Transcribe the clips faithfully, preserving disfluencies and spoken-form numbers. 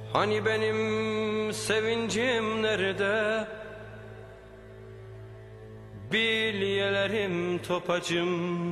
Hani benim sevincim nerede? Bilyelerim topacım.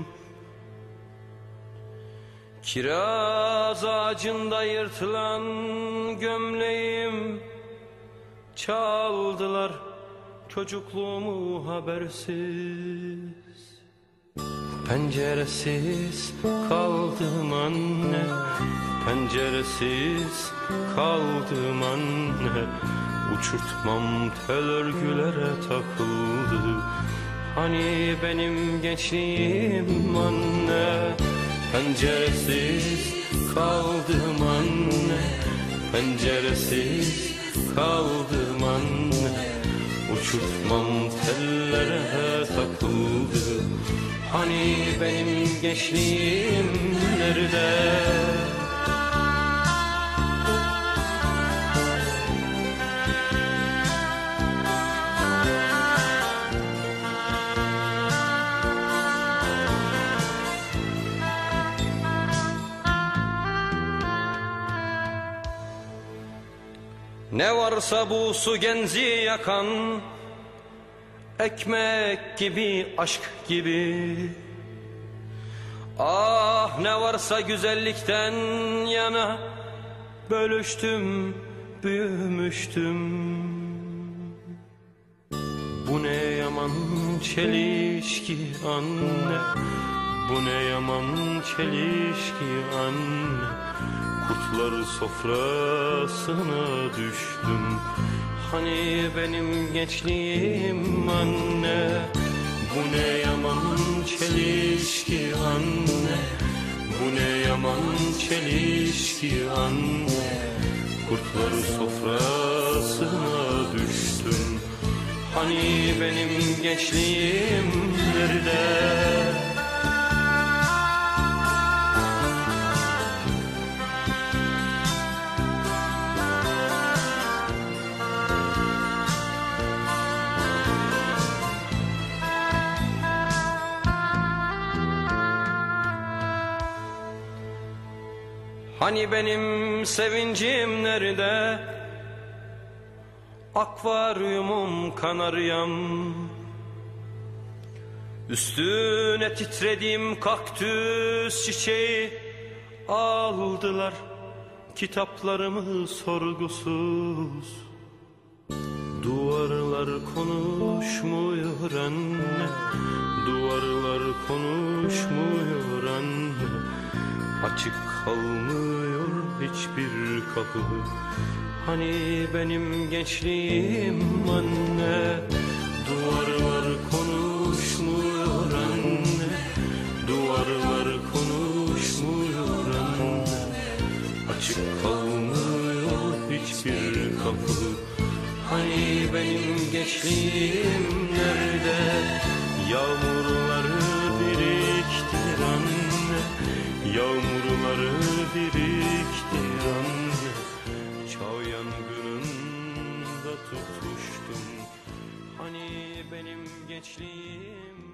Kiraz ağacında yırtılan gömleğim. Çaldılar çocukluğumu habersiz. Penceresiz kaldım anne, penceresiz kaldım anne. Uçurtmam tel örgülere takıldı. Hani benim gençliğim anne. Penceresiz kaldım anne, penceresiz kaldım anne. Uçurtmam tellere takıldı. Hani benim gençliğim nerede? Ne varsa bu su genzi yakan, ekmek gibi, aşk gibi. Ah ne varsa güzellikten yana, bölüştüm, büyümüştüm. Bu ne yaman çelişki anne, bu ne yaman çelişki anne. Kurtlar sofrasına düştüm. Hani benim gençliğim anne. Bu ne yaman çelişki anne, bu ne yaman çelişki anne. Kurtlar sofrasına düştüm. Hani benim gençliğim nerede? Hani benim sevincim nerede? Akvaryumum kanaryam. Üstüne titrediğim kaktüs çiçeği. Aldılar kitaplarımı sorgusuz. Duvarlar konuşmuyor anne, duvarlar konuşmuyor anne. Açık kalmıyor hiçbir kapı. Hani benim gençliğim anne. Duvarlar konuşmuyor anne, duvarlar konuşmuyor anne. Açık kalmıyor hiçbir kapı. Hani benim gençliğim nerede? Yağmurları biriktir anne, yağmurları biriktir anne. Çağ yangınında tutuştum. Hani benim gençliğim